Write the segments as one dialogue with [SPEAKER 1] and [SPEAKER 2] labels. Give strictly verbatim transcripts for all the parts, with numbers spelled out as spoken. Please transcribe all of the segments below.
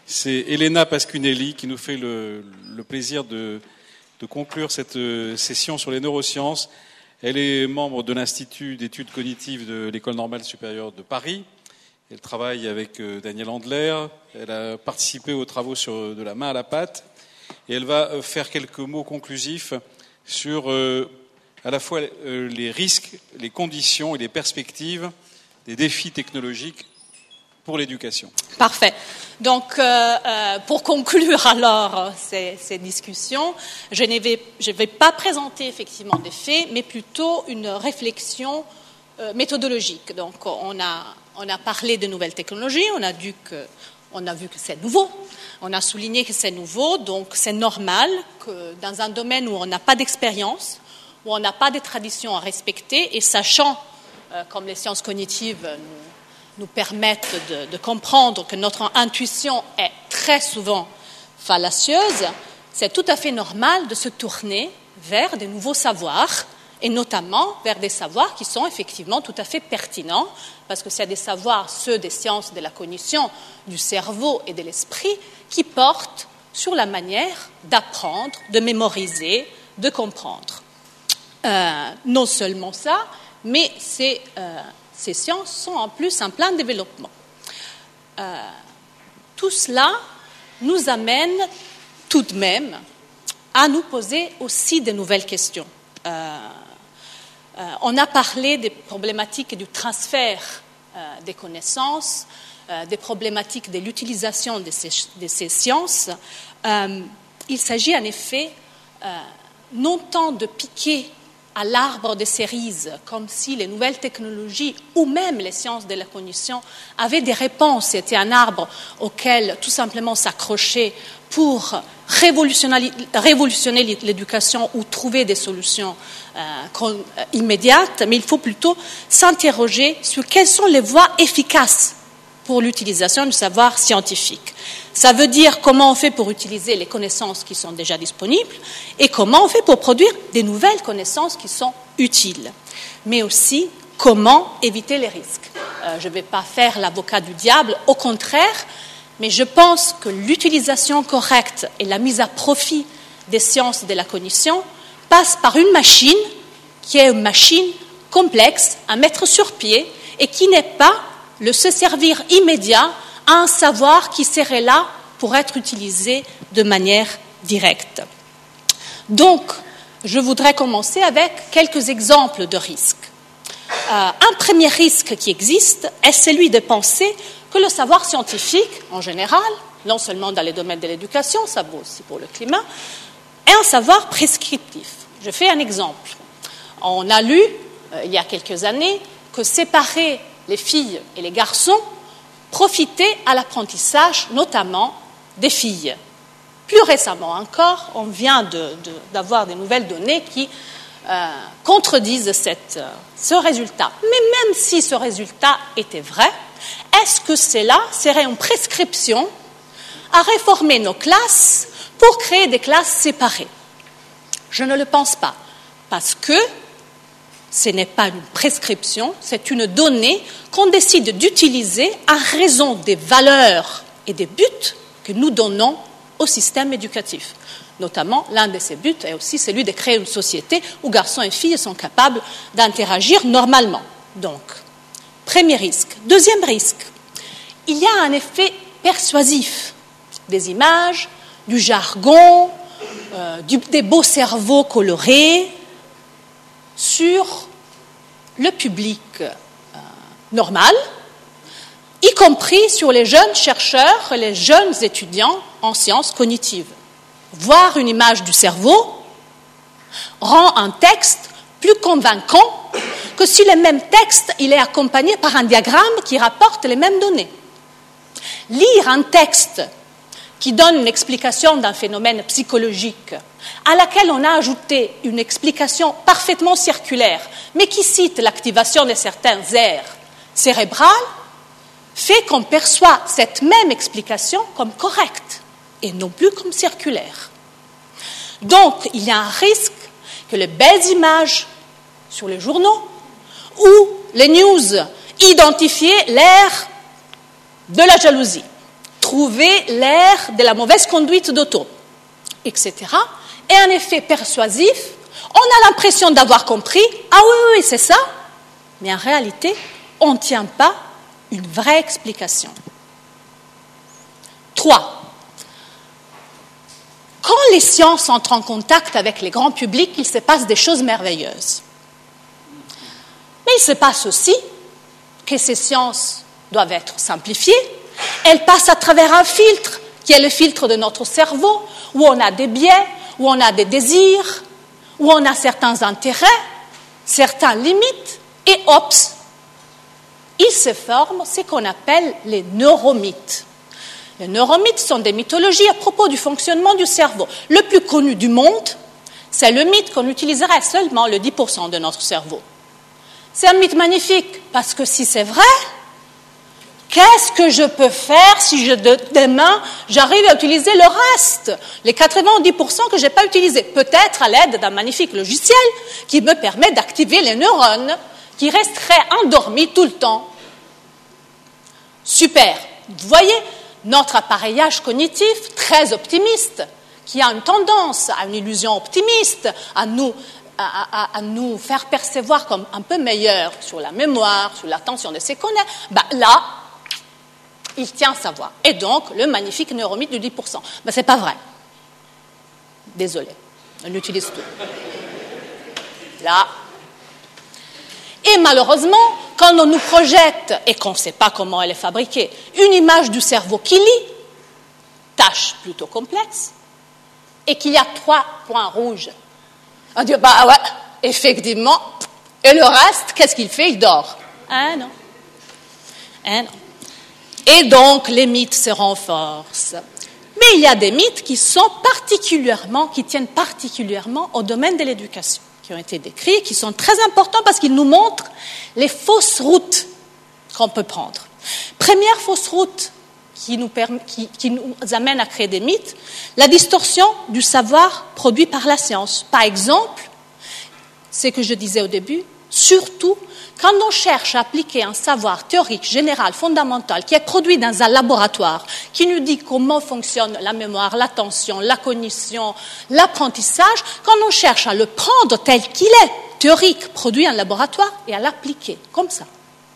[SPEAKER 1] C'est Elena Pasquinelli qui nous fait le, le plaisir de, de conclure cette session sur les neurosciences. Elle est membre de l'Institut d'études cognitives de l'École normale supérieure de Paris. Elle travaille avec Daniel Handler. Elle a participé aux travaux sur de la main à la pâte. Et elle va faire quelques mots conclusifs sur euh, à la fois euh, les risques, les conditions et les perspectives des défis technologiques pour l'éducation.
[SPEAKER 2] Parfait. Donc, euh, euh, pour conclure alors ces, ces discussions, je ne vais, je vais pas présenter effectivement des faits, mais plutôt une réflexion euh, méthodologique. Donc, on a, on a parlé de nouvelles technologies, on a, dû que, on a vu que c'est nouveau, on a souligné que c'est nouveau, donc c'est normal que dans un domaine où on n'a pas d'expérience, où on n'a pas de traditions à respecter, et sachant, euh, comme les sciences cognitives nous nous permettent de, de comprendre que notre intuition est très souvent fallacieuse, c'est tout à fait normal de se tourner vers de nouveaux savoirs, et notamment vers des savoirs qui sont effectivement tout à fait pertinents, parce que c'est des savoirs, ceux des sciences de la cognition, du cerveau et de l'esprit, qui portent sur la manière d'apprendre, de mémoriser, de comprendre. Euh, non seulement ça, mais c'est... Euh, Ces sciences sont en plus en plein développement. Euh, tout cela nous amène tout de même à nous poser aussi de nouvelles questions. Euh, euh, on a parlé des problématiques du transfert euh, des connaissances, euh, des problématiques de l'utilisation de ces, de ces sciences. Euh, il s'agit en effet euh, non tant de piquer à l'arbre des cerises, comme si les nouvelles technologies ou même les sciences de la cognition avaient des réponses, c'était un arbre auquel tout simplement s'accrocher pour révolutionner, révolutionner l'éducation ou trouver des solutions euh, immédiates, mais il faut plutôt s'interroger sur quelles sont les voies efficaces pour l'utilisation du savoir scientifique. Ça veut dire comment on fait pour utiliser les connaissances qui sont déjà disponibles et comment on fait pour produire des nouvelles connaissances qui sont utiles. Mais aussi, comment éviter les risques. Euh, je ne vais pas faire l'avocat du diable, au contraire, mais je pense que l'utilisation correcte et la mise à profit des sciences de la cognition passe par une machine qui est une machine complexe à mettre sur pied et qui n'est pas le se servir immédiat à un savoir qui serait là pour être utilisé de manière directe. Donc, je voudrais commencer avec quelques exemples de risques. Euh, un premier risque qui existe est celui de penser que le savoir scientifique, en général, non seulement dans les domaines de l'éducation, ça vaut aussi pour le climat, est un savoir prescriptif. Je fais un exemple. On a lu, euh, il y a quelques années, que séparer les filles et les garçons profitaient à l'apprentissage, notamment des filles. Plus récemment encore, on vient de, de, d'avoir des nouvelles données qui euh, contredisent cette, euh, ce résultat. Mais même si ce résultat était vrai, est-ce que cela serait une prescription à réformer nos classes pour créer des classes séparées? Je ne le pense pas, parce que ce n'est pas une prescription, c'est une donnée qu'on décide d'utiliser à raison des valeurs et des buts que nous donnons au système éducatif. Notamment, l'un de ces buts est aussi celui de créer une société où garçons et filles sont capables d'interagir normalement. Donc, premier risque. Deuxième risque, il y a un effet persuasif des images, du jargon, euh, du, des beaux cerveaux colorés, sur le public euh, normal, y compris sur les jeunes chercheurs et les jeunes étudiants en sciences cognitives. Voir une image du cerveau rend un texte plus convaincant que si le même texte il est accompagné par un diagramme qui rapporte les mêmes données. Lire un texte qui donne une explication d'un phénomène psychologique, à laquelle on a ajouté une explication parfaitement circulaire, mais qui cite l'activation de certaines aires cérébrales, fait qu'on perçoit cette même explication comme correcte et non plus comme circulaire. Donc, il y a un risque que les belles images sur les journaux ou les news identifient l'ère de la jalousie. trouver l'air de la mauvaise conduite d'auto, et cetera, et un effet persuasif. On a l'impression d'avoir compris, ah oui, oui, oui, c'est ça, mais en réalité, on ne tient pas une vraie explication. Trois, quand les sciences entrent en contact avec les grands publics, il se passe des choses merveilleuses. Mais il se passe aussi que ces sciences doivent être simplifiées. Elles passent à travers un filtre, qui est le filtre de notre cerveau, où on a des biais, où on a des désirs, où on a certains intérêts, certaines limites, et ops, il se forme ce qu'on appelle les neuromythes. Les neuromythes sont des mythologies à propos du fonctionnement du cerveau. Le plus connu du monde, c'est le mythe qu'on utiliserait seulement le dix pour cent de notre cerveau. C'est un mythe magnifique, parce que si c'est vrai, qu'est-ce que je peux faire si je, de, demain j'arrive à utiliser le reste, les quatre-vingt-dix pour cent que je n'ai pas utilisés? Peut-être à l'aide d'un magnifique logiciel qui me permet d'activer les neurones qui resteraient endormis tout le temps. Super. Vous voyez, notre appareillage cognitif très optimiste, qui a une tendance à une illusion optimiste, à nous, à, à, à nous faire percevoir comme un peu meilleur sur la mémoire, sur l'attention de ce qu'on est, ben là, il tient sa voix. Et donc, le magnifique neuromythe du dix pour cent. Ben, c'est pas vrai. Désolé. On utilise tout. Là. Et malheureusement, quand on nous projette, et qu'on ne sait pas comment elle est fabriquée, une image du cerveau qui lit, tâche plutôt complexe, et qu'il y a trois points rouges, on dit, bah ouais, effectivement, et le reste, qu'est-ce qu'il fait? Il dort. Ah non. Ah non. Et donc, les mythes se renforcent. Mais il y a des mythes qui sont particulièrement, qui tiennent particulièrement au domaine de l'éducation, qui ont été décrits, qui sont très importants parce qu'ils nous montrent les fausses routes qu'on peut prendre. Première fausse route qui nous, permet, qui, qui nous amène à créer des mythes, la distorsion du savoir produit par la science. Par exemple, c'est ce que je disais au début, surtout quand on cherche à appliquer un savoir théorique, général, fondamental, qui est produit dans un laboratoire, qui nous dit comment fonctionne la mémoire, l'attention, la cognition, l'apprentissage, quand on cherche à le prendre tel qu'il est, théorique, produit en laboratoire, et à l'appliquer, comme ça.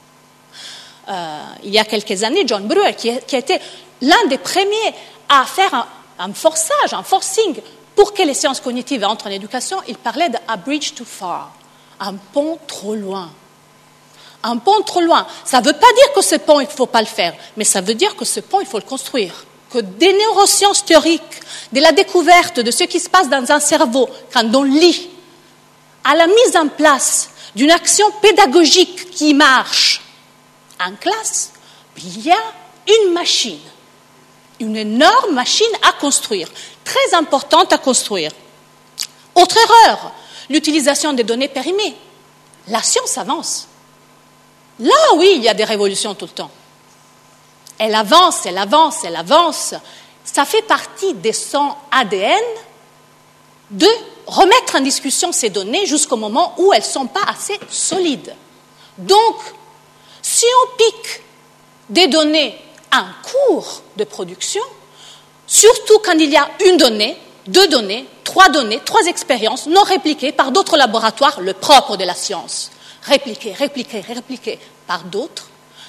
[SPEAKER 2] Euh, il y a quelques années, John Brewer, qui, qui a été l'un des premiers à faire un, un forçage, un forcing, pour que les sciences cognitives entrent en éducation, il parlait d'un bridge too far, un pont trop loin. Un pont trop loin. Ça ne veut pas dire que ce pont, il ne faut pas le faire, mais ça veut dire que ce pont, il faut le construire. Que des neurosciences théoriques, de la découverte de ce qui se passe dans un cerveau, quand on lit, à la mise en place d'une action pédagogique qui marche en classe, il y a une machine, une énorme machine à construire, très importante à construire. Autre erreur, l'utilisation des données périmées. La science avance. Là, oui, il y a des révolutions tout le temps. Elle avance, elle avance, elle avance. Ça fait partie de son A D N de remettre en discussion ces données jusqu'au moment où elles ne sont pas assez solides. Donc, si on pique des données en cours de production, surtout quand il y a une donnée, deux données, trois données, trois expériences non répliquées par d'autres laboratoires, le propre de la science, répliquées, répliquées, répliquées par d'autres,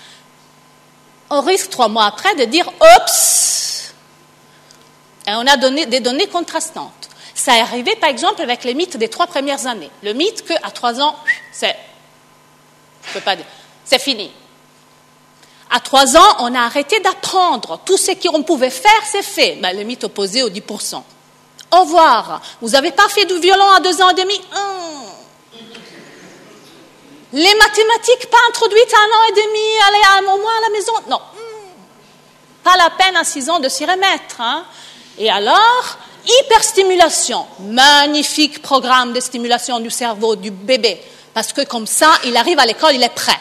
[SPEAKER 2] on risque trois mois après de dire « Oups !» Et on a donné des données contrastantes. Ça est arrivé, par exemple, avec les mythes des trois premières années. Le mythe qu'à trois ans, c'est, je peux pas dire, c'est fini. À trois ans, on a arrêté d'apprendre. Tout ce qu'on pouvait faire, c'est fait. Ben, le mythe opposé au dix pour cent. Au revoir. Vous n'avez pas fait du violon à deux ans et demi? hum. Les mathématiques pas introduites à un an et demi, allez, au moins à la maison? Non. Hum. Pas la peine à six ans de s'y remettre. Hein. Et alors, hyperstimulation. Magnifique programme de stimulation du cerveau du bébé. Parce que comme ça, il arrive à l'école, il est prêt.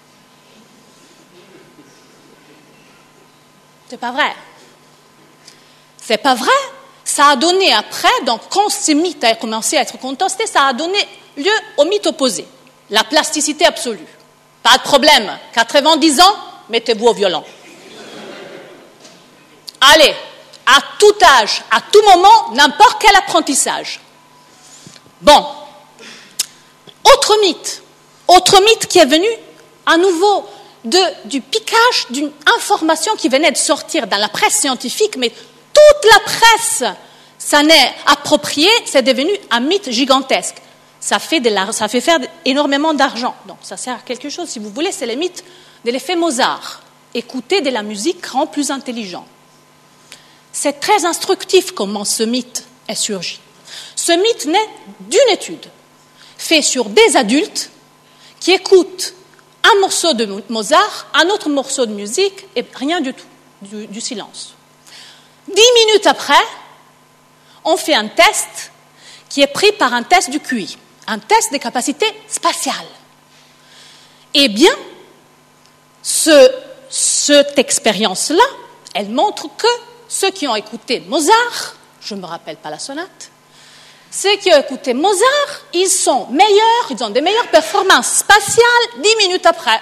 [SPEAKER 2] C'est pas vrai. C'est pas vrai. Ça a donné après, donc quand ces mythes ont commencé à être contestés, ça a donné lieu au mythe opposé. La plasticité absolue. Pas de problème. quatre-vingt-dix ans, mettez-vous au violon. Allez, à tout âge, à tout moment, n'importe quel apprentissage. Bon. Autre mythe. Autre mythe qui est venu à nouveau de, du piquage d'une information qui venait de sortir dans la presse scientifique, mais toute la presse s'en est appropriée, c'est devenu un mythe gigantesque. Ça fait, de la, ça fait faire énormément d'argent. Donc ça sert à quelque chose, si vous voulez, c'est le mythe de l'effet Mozart. Écouter de la musique rend plus intelligent. C'est très instructif comment ce mythe est surgi. Ce mythe naît d'une étude faite sur des adultes qui écoutent un morceau de Mozart, un autre morceau de musique et rien du tout, du, du silence. Dix minutes après, on fait un test qui est pris par un test du Q I, un test des capacités spatiales. Eh bien, ce, cette expérience-là, elle montre que ceux qui ont écouté Mozart, je ne me rappelle pas la sonate, ceux qui ont écouté Mozart, ils sont meilleurs, ils ont des meilleures performances spatiales dix minutes après.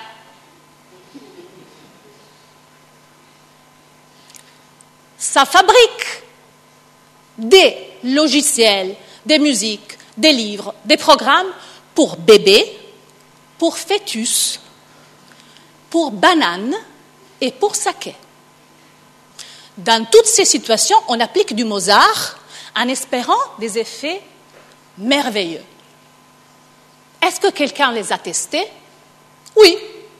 [SPEAKER 2] Ça fabrique des logiciels, des musiques, des livres, des programmes pour bébés, pour fœtus, pour bananes et pour saké. Dans toutes ces situations, on applique du Mozart en espérant des effets merveilleux. Est-ce que quelqu'un les a testés? Oui.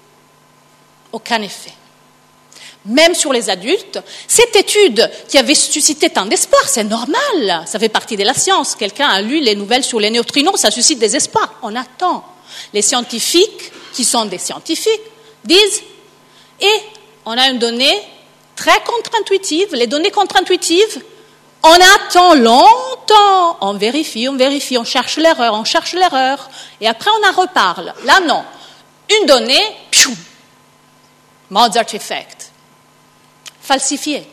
[SPEAKER 2] Aucun effet. Même sur les adultes, cette étude qui avait suscité tant d'espoir, c'est normal, ça fait partie de la science. Quelqu'un a lu les nouvelles sur les neutrinos, ça suscite des espoirs. On attend. Les scientifiques, qui sont des scientifiques, disent, et on a une donnée très contre-intuitive, les données contre-intuitives, on attend longtemps, on vérifie, on vérifie, on cherche l'erreur, on cherche l'erreur, et après on en reparle. Là, non. Une donnée, pfiou, Mozart effect. Falsifiée.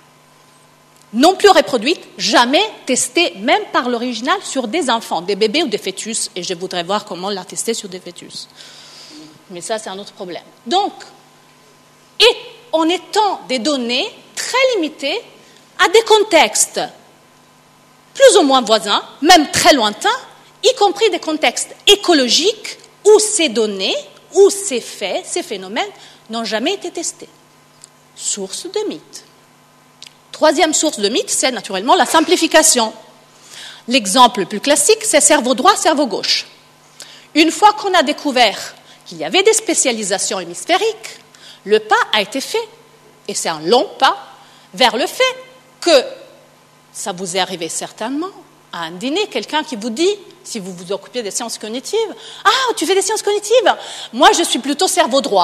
[SPEAKER 2] Non plus reproduite, jamais testée, même par l'original, sur des enfants, des bébés ou des fœtus, et je voudrais voir comment on l'a testé sur des fœtus. Mais ça, c'est un autre problème. Donc, et en étant des données très limitées, à des contextes plus ou moins voisins, même très lointains, y compris des contextes écologiques où ces données, où ces faits, ces phénomènes n'ont jamais été testés. Source de mythe. Troisième source de mythe, c'est naturellement la simplification. L'exemple le plus classique, c'est cerveau droit, cerveau gauche. Une fois qu'on a découvert qu'il y avait des spécialisations hémisphériques, le pas a été fait, et c'est un long pas, vers le fait que, ça vous est arrivé certainement, à un dîner, quelqu'un qui vous dit, si vous vous occupez des sciences cognitives, « Ah, tu fais des sciences cognitives? Moi, je suis plutôt cerveau droit. »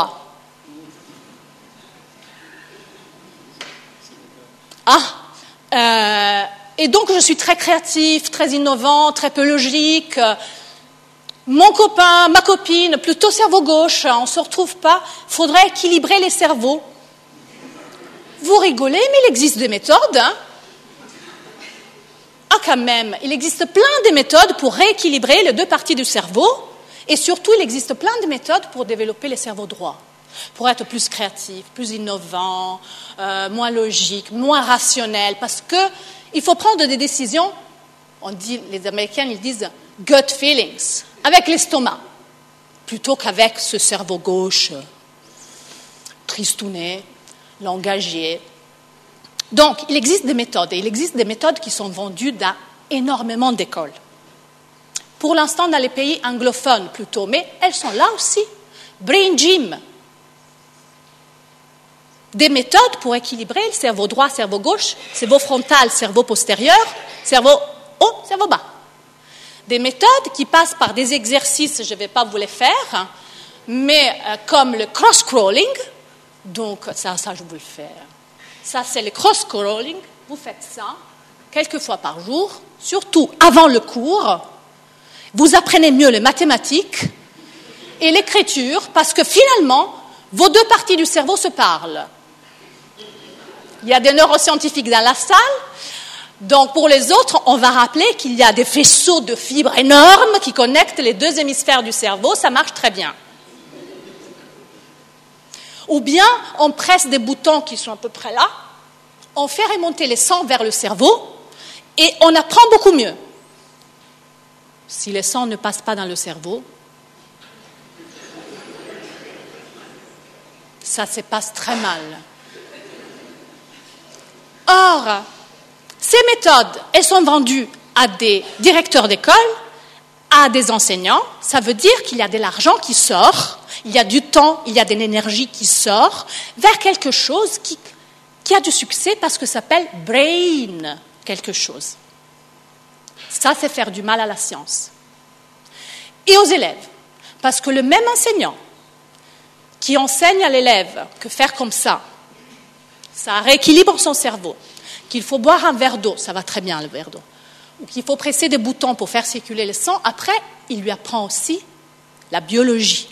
[SPEAKER 2] Ah, euh, et donc je suis très créatif, très innovant, très peu logique. Mon copain, ma copine, plutôt cerveau gauche, on ne se retrouve pas. Il faudrait équilibrer les cerveaux. Vous rigolez, mais il existe des méthodes. Hein. Ah, quand même, il existe plein de méthodes pour rééquilibrer les deux parties du cerveau. Et surtout, il existe plein de méthodes pour développer les cerveaux droits. Pour être plus créatif, plus innovant, euh, moins logique, moins rationnel, parce qu'il faut prendre des décisions, on dit, les Américains ils disent « gut feelings », avec l'estomac, plutôt qu'avec ce cerveau gauche, tristounet, langagier. Donc, il existe des méthodes, et il existe des méthodes qui sont vendues dans énormément d'écoles. Pour l'instant, dans les pays anglophones plutôt, mais elles sont là aussi. Brain Gym. Des méthodes pour équilibrer le cerveau droit, cerveau gauche, cerveau frontal, cerveau postérieur, cerveau haut, cerveau bas. Des méthodes qui passent par des exercices, je ne vais pas vous les faire, mais euh, comme le cross-crawling, donc ça, ça je vous le fais. Ça, c'est le cross-crawling, vous faites ça quelques fois par jour, surtout avant le cours. Vous apprenez mieux les mathématiques et l'écriture, parce que finalement, vos deux parties du cerveau se parlent. Il y a des neuroscientifiques dans la salle, donc pour les autres, on va rappeler qu'il y a des faisceaux de fibres énormes qui connectent les deux hémisphères du cerveau, ça marche très bien. Ou bien, on presse des boutons qui sont à peu près là, on fait remonter le sang vers le cerveau et on apprend beaucoup mieux. Si le sang ne passe pas dans le cerveau, ça se passe très mal. Or, ces méthodes, elles sont vendues à des directeurs d'école, à des enseignants. Ça veut dire qu'il y a de l'argent qui sort, il y a du temps, il y a de l'énergie qui sort vers quelque chose qui, qui a du succès parce que ça s'appelle brain quelque chose. Ça, c'est faire du mal à la science. Et aux élèves, parce que le même enseignant qui enseigne à l'élève que faire comme ça, ça rééquilibre son cerveau, qu'il faut boire un verre d'eau, ça va très bien le verre d'eau, ou qu'il faut presser des boutons pour faire circuler le sang, après, il lui apprend aussi la biologie.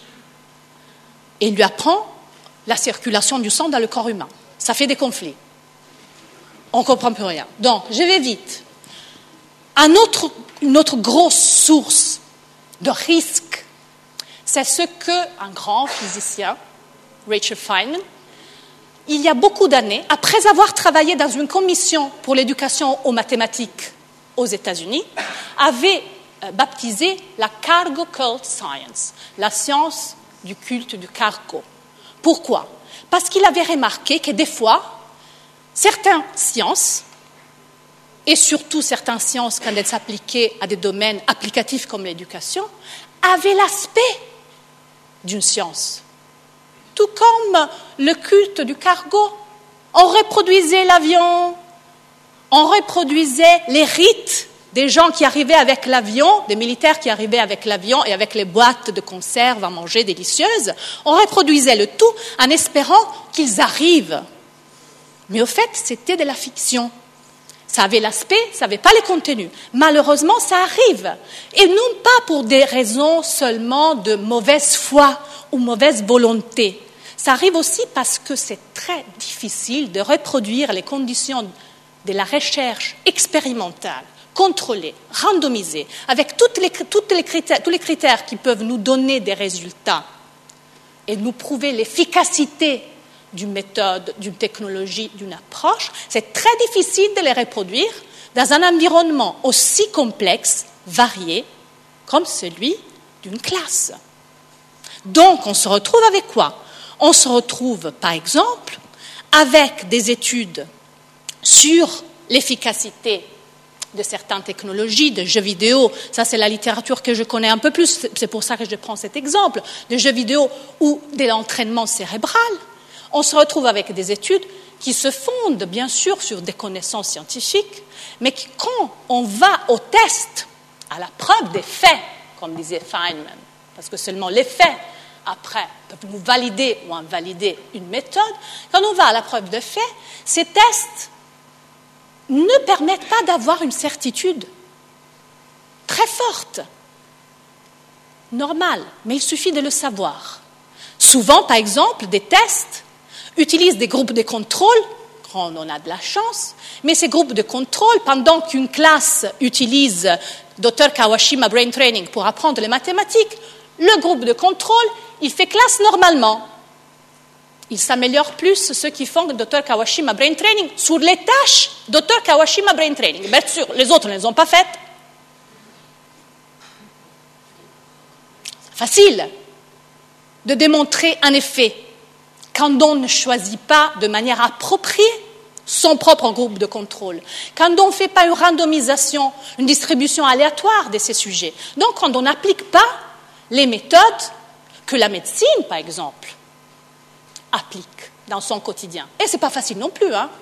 [SPEAKER 2] Et il lui apprend la circulation du sang dans le corps humain. Ça fait des conflits. On ne comprend plus rien. Donc, je vais vite. Un autre, une autre grosse source de risque, c'est ce qu'un grand physicien, Rachel Feynman, il y a beaucoup d'années, après avoir travaillé dans une commission pour l'éducation aux mathématiques aux États-Unis, avait baptisé la cargo cult science, la science du culte du cargo. Pourquoi ? Parce qu'il avait remarqué que des fois, certaines sciences, et surtout certaines sciences quand elles s'appliquaient à des domaines applicatifs comme l'éducation, avaient l'aspect d'une science. Tout comme le culte du cargo. On reproduisait l'avion, on reproduisait les rites des gens qui arrivaient avec l'avion, des militaires qui arrivaient avec l'avion et avec les boîtes de conserve à manger délicieuses. On reproduisait le tout en espérant qu'ils arrivent. Mais au fait, c'était de la fiction. Ça avait l'aspect, ça n'avait pas les contenus. Malheureusement, ça arrive. Et non pas pour des raisons seulement de mauvaise foi ou mauvaise volonté. Ça arrive aussi parce que c'est très difficile de reproduire les conditions de la recherche expérimentale, contrôlée, randomisée, avec toutes les, toutes les critères, tous les critères qui peuvent nous donner des résultats et nous prouver l'efficacité d'une méthode, d'une technologie, d'une approche. C'est très difficile de les reproduire dans un environnement aussi complexe, varié, comme celui d'une classe. Donc, on se retrouve avec quoi ? On se retrouve, par exemple, avec des études sur l'efficacité de certaines technologies, de jeux vidéo. Ça, c'est la littérature que je connais un peu plus. C'est pour ça que je prends cet exemple. De jeux vidéo ou de l'entraînement cérébral. On se retrouve avec des études qui se fondent, bien sûr, sur des connaissances scientifiques, mais qui, quand on va au test, à la preuve des faits, comme disait Feynman, parce que seulement les faits, après, peuvent nous valider ou invalider une méthode, quand on va à la preuve des faits, ces tests ne permettent pas d'avoir une certitude très forte, normale, mais il suffit de le savoir. Souvent, par exemple, des tests utilisent des groupes de contrôle, quand on a de la chance, mais ces groupes de contrôle, pendant qu'une classe utilise docteur Kawashima Brain Training pour apprendre les mathématiques, le groupe de contrôle, il fait classe normalement. Il s'améliore plus ceux qui font docteur Kawashima Brain Training sur les tâches docteur Kawashima Brain Training. Bien sûr, les autres ne les ont pas faites. C'est facile de démontrer un effet quand on ne choisit pas de manière appropriée son propre groupe de contrôle, quand on ne fait pas une randomisation, une distribution aléatoire de ces sujets. Donc, quand on n'applique pas les méthodes que la médecine, par exemple, applique dans son quotidien. Et ce n'est pas facile non plus, hein.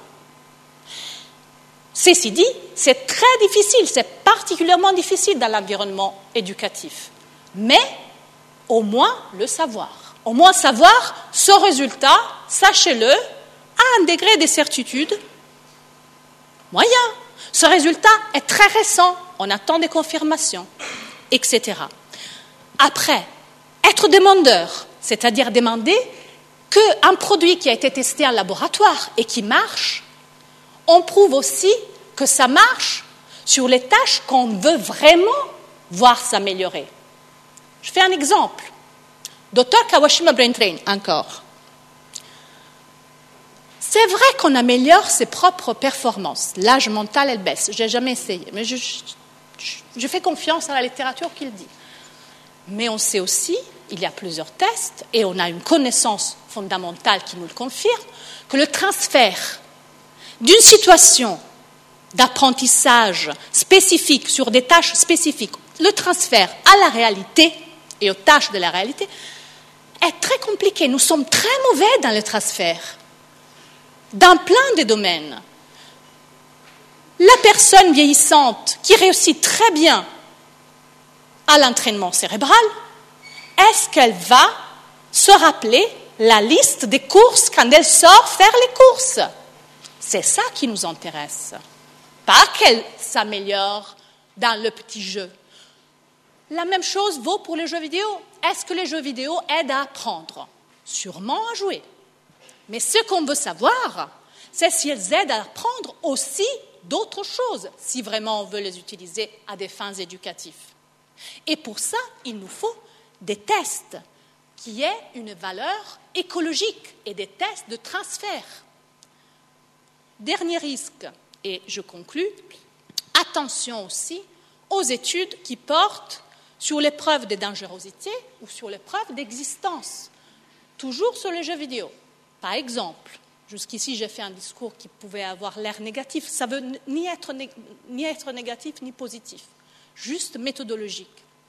[SPEAKER 2] Ceci dit, c'est très difficile, c'est particulièrement difficile dans l'environnement éducatif. Mais, au moins, le savoir. Au moins savoir ce résultat, sachez-le, à un degré de certitude moyen. Ce résultat est très récent, on attend des confirmations, et cetera. Après, être demandeur, c'est-à-dire demander qu'un produit qui a été testé en laboratoire et qui marche, on prouve aussi que ça marche sur les tâches qu'on veut vraiment voir s'améliorer. Je fais un exemple. docteur Kawashima Brain Training, encore. C'est vrai qu'on améliore ses propres performances. L'âge mental, elle baisse. Je n'ai jamais essayé, mais je, je, je fais confiance à la littérature qui le dit. Mais on sait aussi, il y a plusieurs tests, et on a une connaissance fondamentale qui nous le confirme, que le transfert d'une situation d'apprentissage spécifique sur des tâches spécifiques, le transfert à la réalité et aux tâches de la réalité est très compliqué. Nous sommes très mauvais dans le transfert, dans plein de domaines. La personne vieillissante qui réussit très bien à l'entraînement cérébral, est-ce qu'elle va se rappeler la liste des courses quand elle sort faire les courses? C'est ça qui nous intéresse. Pas qu'elle s'améliore dans le petit jeu. La même chose vaut pour les jeux vidéo. Est-ce que les jeux vidéo aident à apprendre? Sûrement à jouer. Mais ce qu'on veut savoir, c'est si elles aident à apprendre aussi d'autres choses, si vraiment on veut les utiliser à des fins éducatives. Et pour ça, il nous faut des tests qui aient une valeur écologique et des tests de transfert. Dernier risque, et je conclus, attention aussi aux études qui portent sur les preuves de dangerosité ou sur les preuves d'existence, toujours sur les jeux vidéo. Par exemple, jusqu'ici j'ai fait un discours qui pouvait avoir l'air négatif, ça ne veut ni être, né- ni être négatif ni positif, juste méthodologique.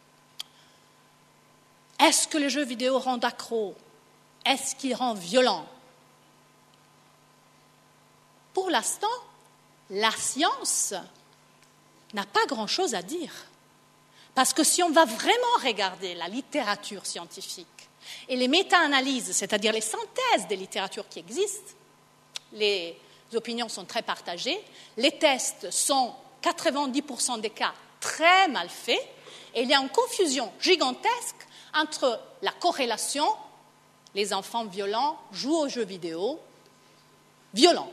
[SPEAKER 2] Est-ce que les jeux vidéo rendent accro? Est-ce qu'ils rendent violents? Pour l'instant, la science n'a pas grand-chose à dire. Parce que si on va vraiment regarder la littérature scientifique et les méta-analyses, c'est-à-dire les synthèses des littératures qui existent, les opinions sont très partagées, les tests sont, quatre-vingt-dix pour cent des cas, très mal faits, et il y a une confusion gigantesque entre la corrélation, les enfants violents jouent aux jeux vidéo, violents,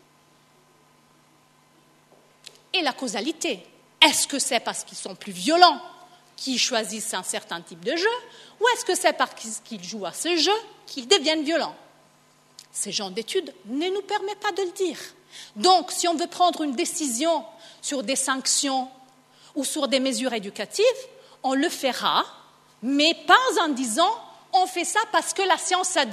[SPEAKER 2] et la causalité. Est-ce que c'est parce qu'ils sont plus violents qu'ils choisissent un certain type de jeu, ou est-ce que c'est parce qu'ils jouent à ce jeu qu'ils deviennent violents? Ces genres d'études ne nous permettent pas de le dire. Donc, si on veut prendre une décision sur des sanctions ou sur des mesures éducatives, on le fera, mais pas en disant « on fait ça parce que la science a dit ».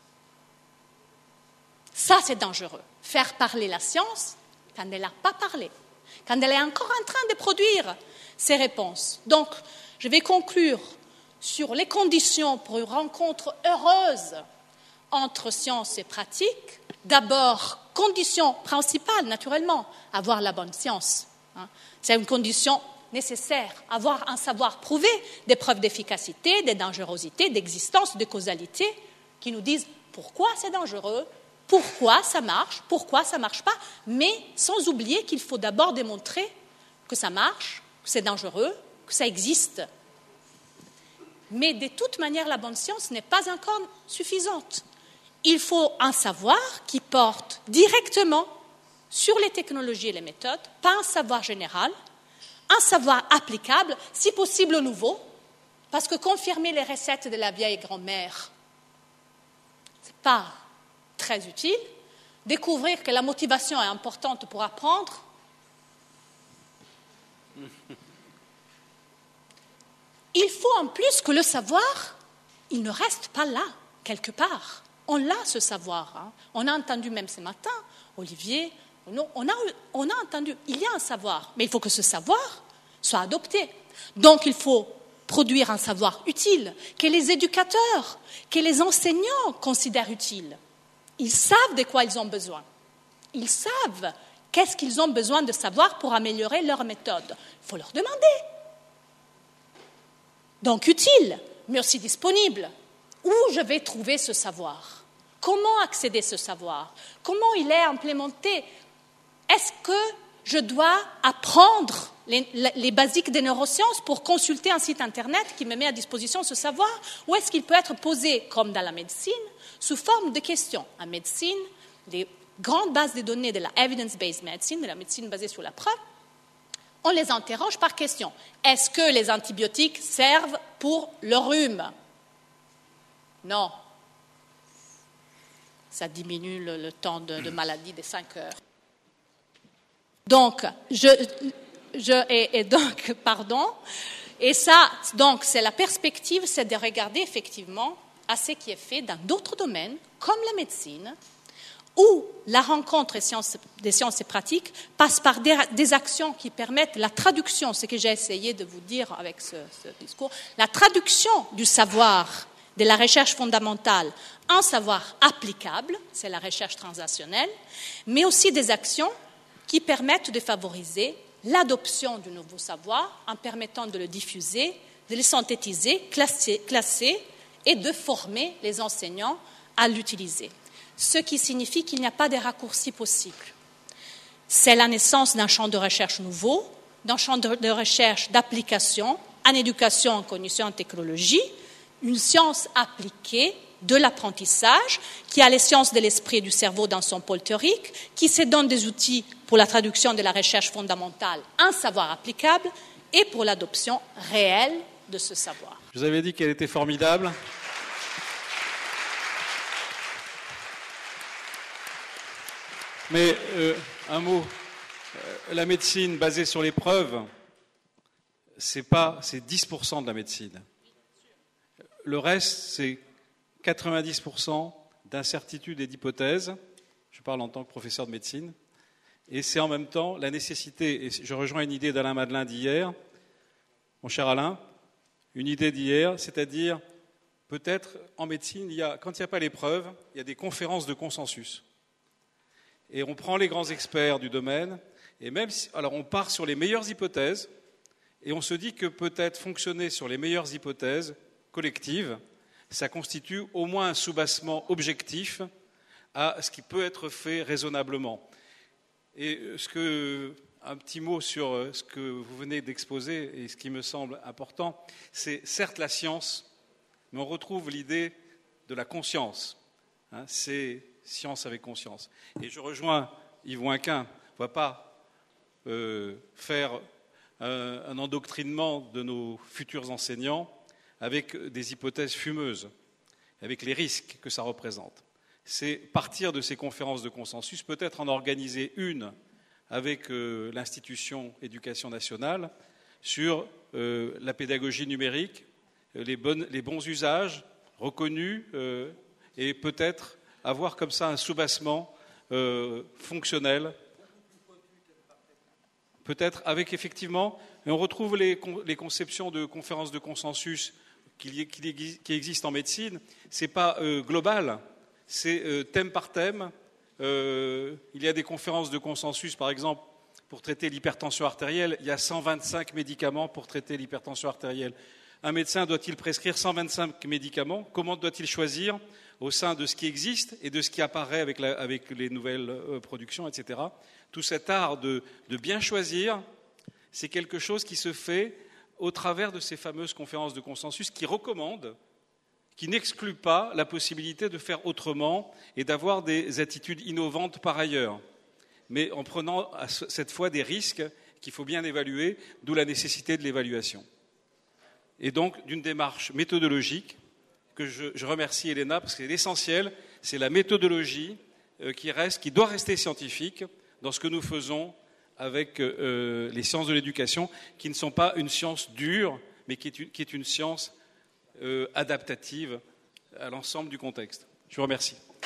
[SPEAKER 2] Ça, c'est dangereux. Faire parler la science quand elle n'a pas parlé, quand elle est encore en train de produire ses réponses. Donc, je vais conclure sur les conditions pour une rencontre heureuse entre science et pratique. D'abord, condition principale, naturellement, avoir la bonne science. C'est une condition nécessaire, avoir un savoir prouvé, des preuves d'efficacité, de dangerosité, d'existence, de causalité, qui nous disent pourquoi c'est dangereux, pourquoi ça marche, pourquoi ça ne marche pas, mais sans oublier qu'il faut d'abord démontrer que ça marche, que c'est dangereux, que ça existe. Mais de toute manière, la bonne science n'est pas encore suffisante. Il faut un savoir qui porte directement sur les technologies et les méthodes, pas un savoir général, un savoir applicable, si possible nouveau, parce que confirmer les recettes de la vieille grand-mère, ce n'est pas très utile. Découvrir que la motivation est importante pour apprendre, il faut en plus que le savoir, il ne reste pas là, quelque part. On l'a, ce savoir. Hein. On a entendu même ce matin, Olivier, on a, on a entendu, il y a un savoir, mais il faut que ce savoir soit adopté. Donc il faut produire un savoir utile, que les éducateurs, que les enseignants considèrent utile. Ils savent de quoi ils ont besoin. Ils savent qu'est-ce qu'ils ont besoin de savoir pour améliorer leur méthode. Il faut leur demander. Donc utile, mais aussi disponible. Où je vais trouver ce savoir? Comment accéder à ce savoir? Comment il est implémenté? Est-ce que je dois apprendre les, les basiques des neurosciences pour consulter un site Internet qui me met à disposition ce savoir? Ou est-ce qu'il peut être posé, comme dans la médecine, sous forme de questions? En médecine, les grandes bases de données de la evidence-based medicine, de la médecine basée sur la preuve, on les interroge par question. Est-ce que les antibiotiques servent pour le rhume? Non. ça diminue le, le temps de, de maladie de cinq heures. Donc, je, je et, et donc, pardon, et ça, donc, c'est la perspective, c'est de regarder effectivement à ce qui est fait dans d'autres domaines, comme la médecine, où la rencontre des sciences, des sciences et pratiques passe par des, des actions qui permettent la traduction, ce que j'ai essayé de vous dire avec ce, ce discours, la traduction du savoir de la recherche fondamentale en savoir applicable, c'est la recherche transactionnelle, mais aussi des actions qui permettent de favoriser l'adoption du nouveau savoir en permettant de le diffuser, de le synthétiser, classer, classer et de former les enseignants à l'utiliser. Ce qui signifie qu'il n'y a pas de raccourci possible. C'est la naissance d'un champ de recherche nouveau, d'un champ de recherche d'application en éducation, en cognition, en technologie, une science appliquée de l'apprentissage qui a les sciences de l'esprit et du cerveau dans son pôle théorique, qui se donne des outils pour la traduction de la recherche fondamentale en savoir applicable et pour l'adoption réelle de ce savoir.
[SPEAKER 1] Je vous avais dit qu'elle était formidable. Mais euh, un mot, euh, la médecine basée sur les preuves, c'est pas, c'est dix pour cent de la médecine. Le reste, c'est quatre-vingt-dix pour cent d'incertitudes et d'hypothèses. Je parle en tant que professeur de médecine. Et c'est en même temps la nécessité, et je rejoins une idée d'Alain Madelin d'hier, mon cher Alain, une idée d'hier, c'est-à-dire peut-être en médecine, il y a, quand il n'y a pas les preuves, il y a des conférences de consensus. Et on prend les grands experts du domaine, et même si, alors on part sur les meilleures hypothèses, et on se dit que peut-être fonctionner sur les meilleures hypothèses collectives, ça constitue au moins un soubassement objectif à ce qui peut être fait raisonnablement. Et ce que, un petit mot sur ce que vous venez d'exposer, et ce qui me semble important, c'est certes la science, mais on retrouve l'idée de la conscience. Hein, c'est science avec conscience. Et je rejoins Yves Oinquin, on ne va pas euh, faire un, un endoctrinement de nos futurs enseignants avec des hypothèses fumeuses, avec les risques que ça représente. C'est partir de ces conférences de consensus, peut-être en organiser une avec euh, l'institution Éducation nationale sur euh, la pédagogie numérique, les, bonnes, les bons usages reconnus euh, et peut-être avoir comme ça un soubassement euh, fonctionnel, peut-être avec effectivement, et on retrouve les, les conceptions de conférences de consensus qui, qui, qui existent en médecine, c'est pas euh, global, c'est euh, thème par thème. Euh, il y a des conférences de consensus, par exemple, pour traiter l'hypertension artérielle, il y a cent vingt-cinq médicaments pour traiter l'hypertension artérielle. Un médecin doit-il prescrire cent vingt-cinq médicaments? Comment doit-il choisir au sein de ce qui existe et de ce qui apparaît avec, la, avec les nouvelles euh, productions, et cetera. Tout cet art de, de bien choisir, c'est quelque chose qui se fait au travers de ces fameuses conférences de consensus qui recommandent, qui n'excluent pas la possibilité de faire autrement et d'avoir des attitudes innovantes par ailleurs, mais en prenant cette fois des risques qu'il faut bien évaluer, d'où la nécessité de l'évaluation. Et donc d'une démarche méthodologique que je, je remercie Elena parce que l'essentiel, c'est la méthodologie euh, qui reste, qui doit rester scientifique dans ce que nous faisons avec euh, les sciences de l'éducation, qui ne sont pas une science dure, mais qui est une, qui est une science euh, adaptative à l'ensemble du contexte. Je vous remercie.